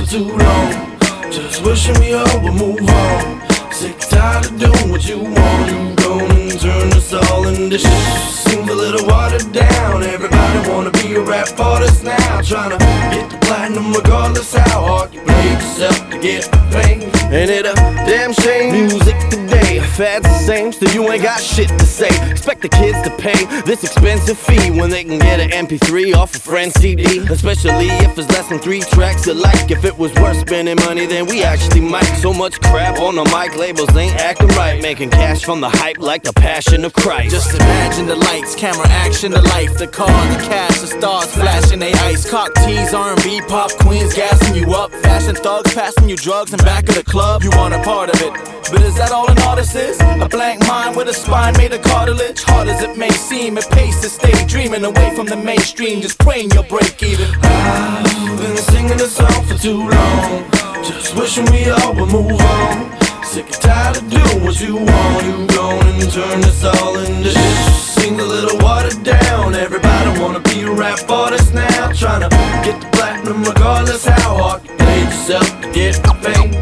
for too long. Just wishing we all would move on. Sick tired of doing what you want. You gone and turn us all into shit. Seems a little watered down. Everybody wanna be a rap artist now. Tryna get the platinum regardless how hard you play yourself to get fame. Ain't it a damn shame? Music today, fads the same, still you ain't got shit to say. Expect the kids to pay this expensive fee when they can get an MP3 off a friend's CD. Especially if it's less than 3 tracks alike. If it was worth spending money, then we actually might. So much crap on the mic, labels ain't acting right. Making cash from the hype like the passion of Christ. Just imagine the lights, camera action, the life, the car, the cash, the stars flashing they ice. Cock tees, R&B, pop queens gassing you up. Fashion thugs passing you drugs in back of the club. You want a part of it, but is that all an artist is? A blank mind with a spine made of cartilage. Hard as it may seem, it pays to stay dreaming away from the mainstream. Just praying you'll break even. I've been singing this song for too long. Just wishing we all would move on. Sick and tired of doing what you want. You gone and turn this all into shit. Seems a little watered down. Everybody wanna be a rap artist now. Tryna get the platinum regardless how hard you play yourself to get fame.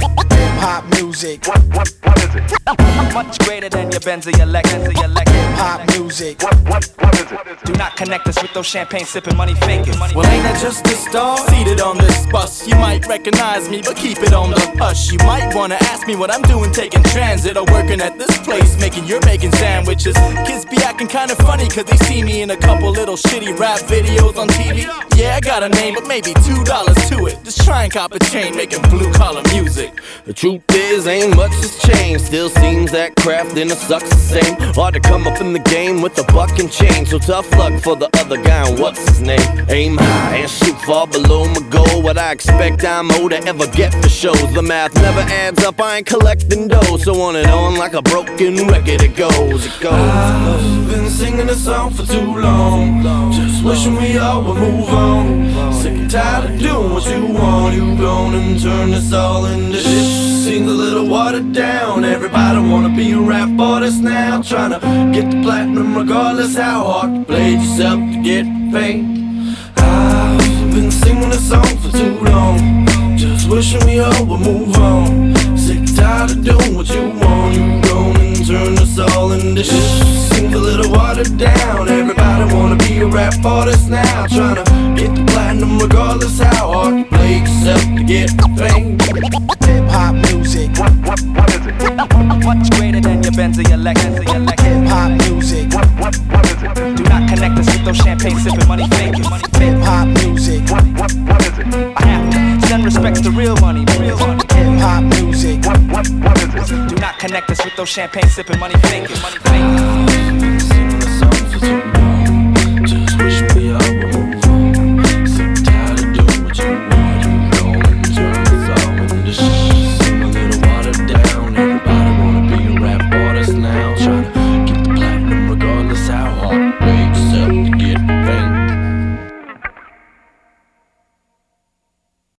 Pop music. What is it? Much greater than your Benz or your Lexus or your Lexus. Pop music. What is it? Do not connect us with those champagne sipping money fakers. Well, ain't that just the start? Seated on this bus, you might recognize me, but keep it on the hush. You might wanna ask me what I'm doing, taking transit or working at this place, you're making sandwiches. Kids be acting kinda funny cause they see me in a couple little shitty rap videos on TV. Yeah, I got a name, but maybe $2 to it. Just try and cop a chain, making blue collar music. The truth is, ain't much has changed. Still seems that craft in the sucks the same. Hard to come up in the game with a buck and chain. So tough luck for the other guy, and what's his name? Aim high and shoot far below my goal. What I expect I'm owed to ever get for shows. The math never adds up, I ain't collecting dough. So on like a broken record it goes, it goes. I've been singing this song for too long. Just wishing we all would move on. Sick and tired of doing what you want. You gone and turn this all into shit. Seems a little watered down. Everybody wanna be a rap artist now. Tryna get the platinum regardless how hard you played yourself to get fame. I've been singing this song for too long. Just wishing we all would move on. Sick and tired of doing what you want. You gone and turn this all into shit. Seems a little watered down. Everybody wanna be a rap artist now. Tryna get the platinum regardless how hard you played yourself to get fame. Pop music. What is it? Much greater than your Benz or your Lexus or your Lexus. Pop music. What is it? Do not connect us with those champagne sipping money fakers. Pop music. What is it? I have to send respects to real money, real money. Pop music. What is it? Do not connect us with those champagne sipping money fakers.